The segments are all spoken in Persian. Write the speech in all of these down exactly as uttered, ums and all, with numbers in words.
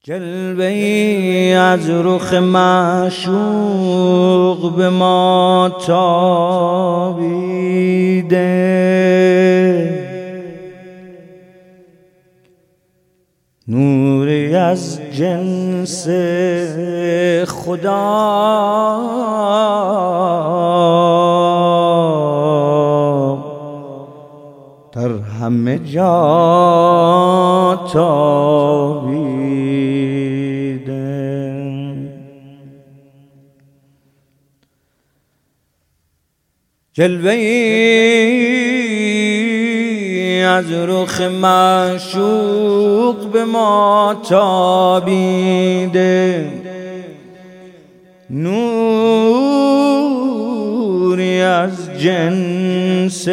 جلوه‌ای از رخ معشوق به ما تابیده، نوری از جنس خدا در همه جا تابیده. جلوه‌ای از رخ معشوق به ما تابیده، نوری از جنس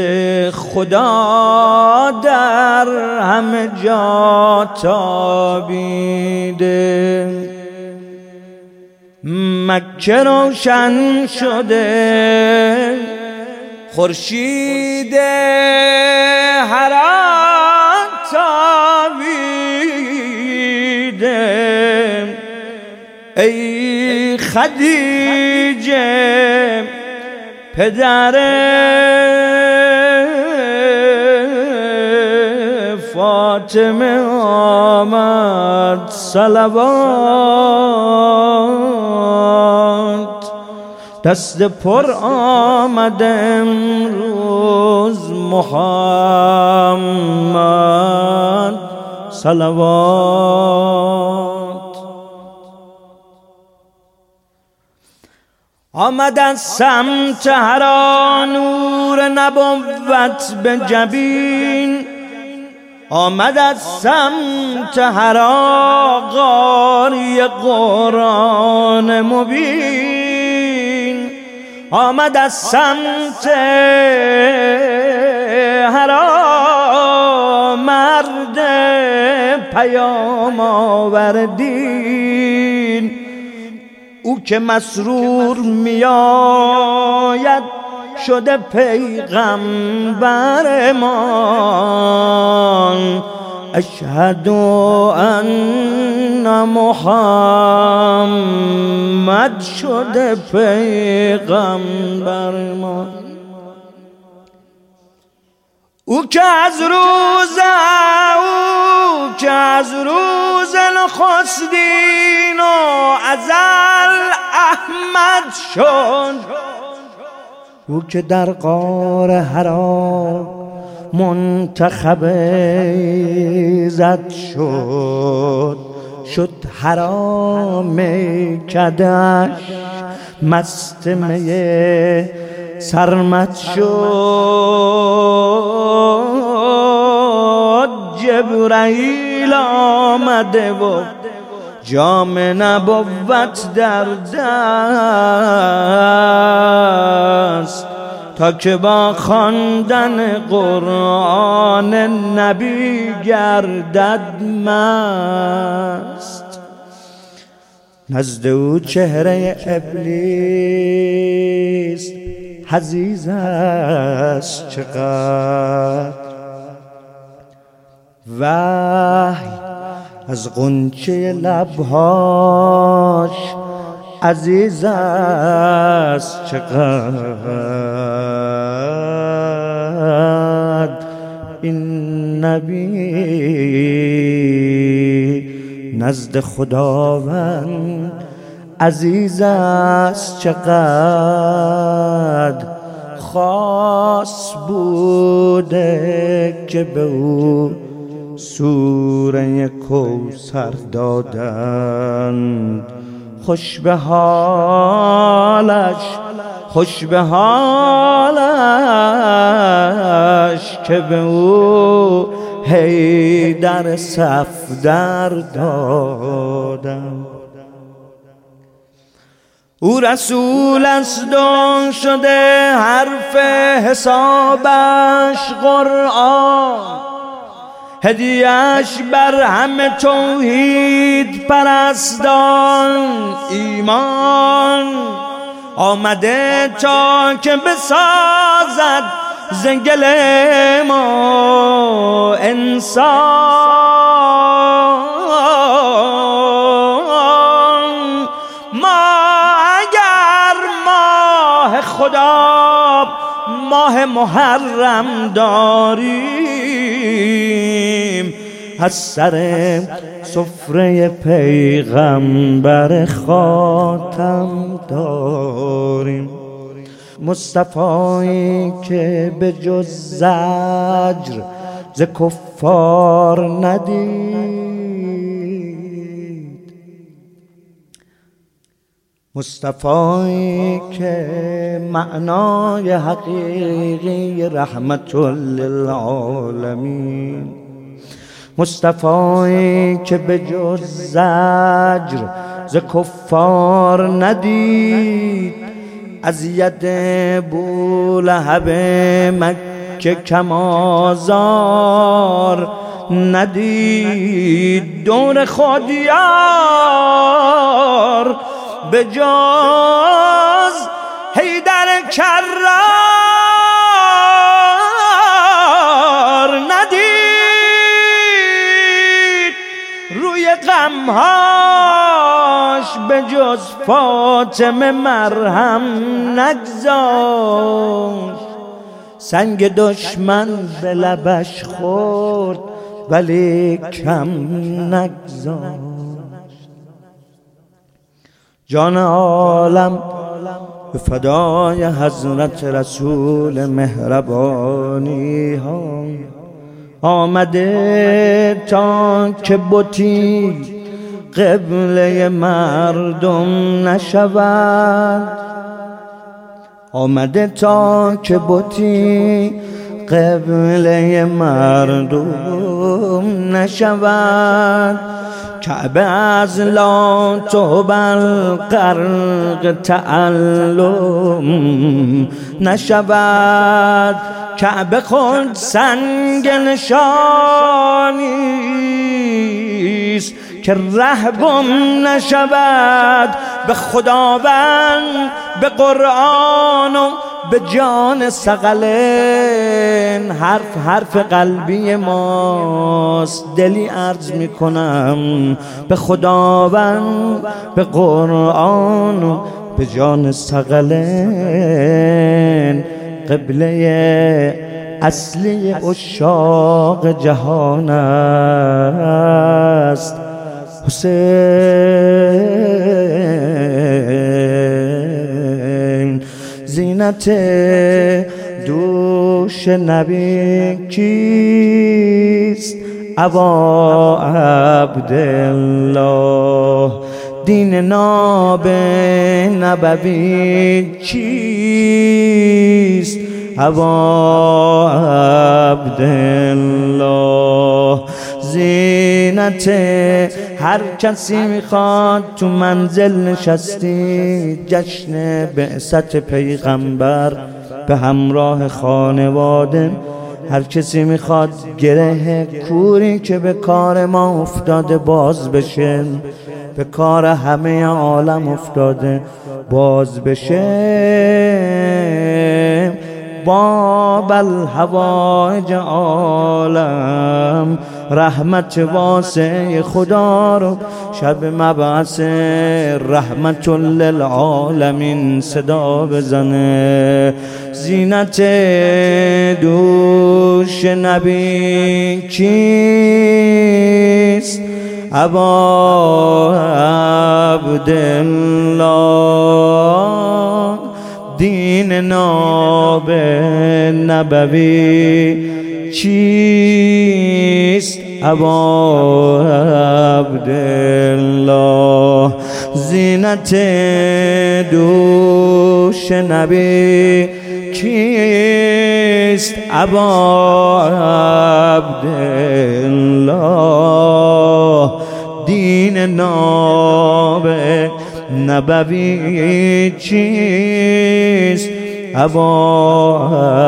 خدا در همه جا تابیده. مکه روشن شده، خورشید حرام تابیده. ای خدیجه پدر فاطمه آمد صلوات، دست پر آمد امروز محمد صلوات. آمد از سمت هرا نور نبوت به جبین، آمد از سمت هرا قاری قرآن مبین، آمد از سمت هرا مرد پیام آوردین. او که مسرور می آید شده پیغمبر مان. اشهد ان محمد شده پیغمبر مان. او که از روز او که از روز نخستین و ازل احمد شد، او که در غار حرا منتخب زد شد، شد حرام کدش مست می سرمت شد. جبرائیل آمده و جام نبوت در دست، تا که با خواندن قرآن نبی گردد مست. نزد او چهره ابلیس حزیز است چقدر، وحی از غنچه لبهاش عزیز است چقدر. این نبی نزد خداوند عزیز است چقدر. خاص بوده که به او سوره کوثر دادند. خوش به حالش خوش به حالش که به او حیدر صفدر دادند. او رسول است و شده حرف حسابش قرآن، هدیه‌اش بر همه توحید پرستان ایمان. آمده تا که بسازد زنگل ما انسان. خدا ماه محرم داریم، از سر سفره پیغمبر خاتم داریم. مصطفایی که به جز زجر ز کفار ندید، مصطفایی که معنای حقیقی رحمت للعالمین، مصطفایی که به جز زجر ز کفار ندید، از ید بولهب مکه کم آزار ندید. دور خود یار به جز حیدر کرار ندید، روی غمهاش به جز فاطمه مرهم نگذاشت. سنگ دشمن به لبش خورد ولی کم نگذاشت. جان عالم به فدای حضرت رسول مهربانی ها آمده تا که بتی قبله مردم نشود، آمده تا که بتی قبله مردم نشود. کعبه از لات و غرق تعلم نشود، کعبه خود سنگ نشانیست که ره گم نشود. به خداوند، به قرآن و به جان ثقلین حرف حرف قلبی ماست. دلی عرض می کنم به خداوند، به قرآن و به جان ثقلین، قبله اصلی عشاق جهان است حسین. زینت دوش نبی کیست؟ ابا عبدالله. دین ناب نبوی چیست؟ ابا عبدالله. زینت هر کسی میخواد تو منزل نشستی جشن بعثت پیغمبر به همراه خانواده. هر کسی میخواد گره کوری که به کار ما افتاده باز بشه، به کار همه عالم افتاده باز بشه. باب الحوائج عالم رحمت واسع خدا رو شب مبعث رحمت للعالمین صدا بزنه. زینت دوش نبی کیست؟ ابا عبدالله. دین ناب نبوی چیست؟ ابا عبدالله. زینت دوش نبی کیست؟ ابا عبدالله. دین ناب نبوی چیست؟ ابا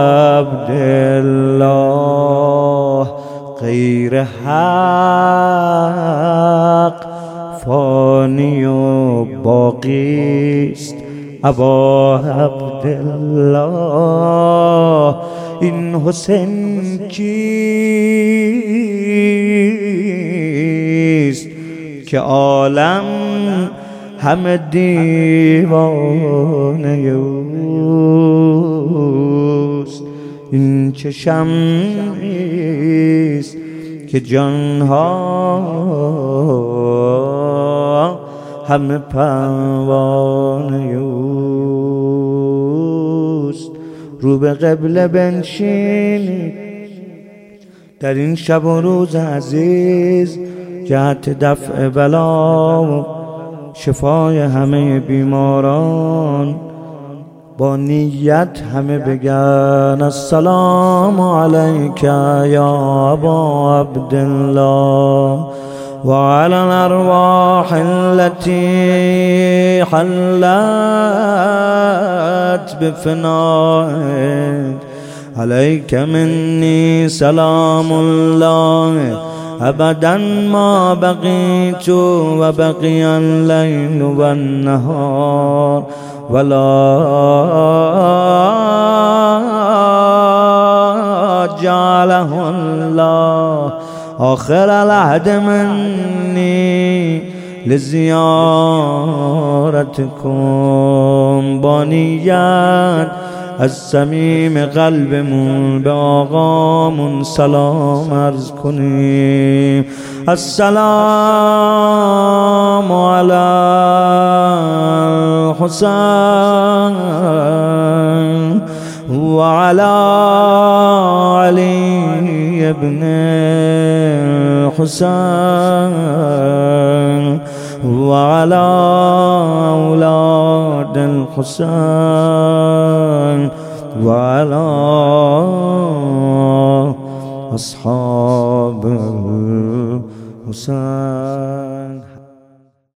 عبدالله. غیر حق فانی و باقیست. ابا عبدالله. این حسین کیست که عالم همه دیوانه او؟ این چه شمعیست که جانها همه پروانه اوست. رو به قبله بنشینید در این شب و روز عزیز، جهت دفع بلا و شفای همه بیماران. با نیت همه بگن السلام علیک یا ابا عبدالله و علی الارواح التي حلت بفنائك عليك مني سلام الله ابدا ما بقيت وبقي الليل والنهار ولا جعله الله آخر العهد مني لزیارتكم. با نیت از صمیم قلبمون به آقامون سلام عرض کنیم. السلام علی الحسین و علی علی ابن الحسین و علی اولاد الحسین و علی اصحاب الحسین.